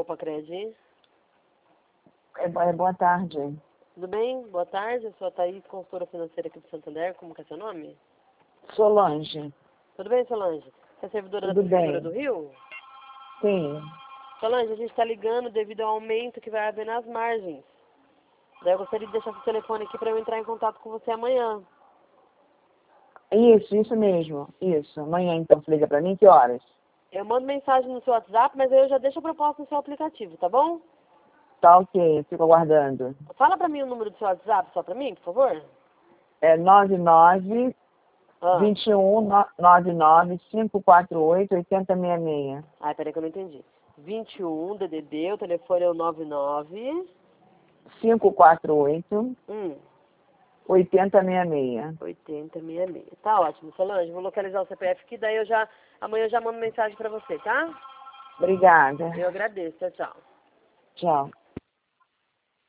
Copacred. Boa tarde. Tudo bem? Boa tarde. Eu sou a Thaís, consultora financeira aqui do Santander. Como que é seu nome? Solange. Tudo bem, Solange? Você é servidora da Tudo Prefeitura bem. do Rio? Sim. Solange, a gente está ligando devido ao aumento que vai haver nas margens. Daí eu gostaria de deixar seu telefone aqui para eu entrar em contato com você amanhã. Isso mesmo. Isso. Amanhã, então, você liga pra mim, que horas? Eu mando mensagem no seu WhatsApp, mas aí eu já deixo a proposta no seu aplicativo, tá bom? Tá ok, fico aguardando. Fala pra mim o número do seu WhatsApp só pra mim, por favor. É 99 Ah. 21 99 548 8066. Ai, peraí que eu não entendi. 21, DDD, o telefone é o 99... 548 Hum. 8066. 8066. Tá ótimo, Solange. Vou localizar o CPF aqui, daí amanhã eu já mando mensagem pra você, tá? Obrigada. Eu agradeço. Tchau, tchau. Tchau.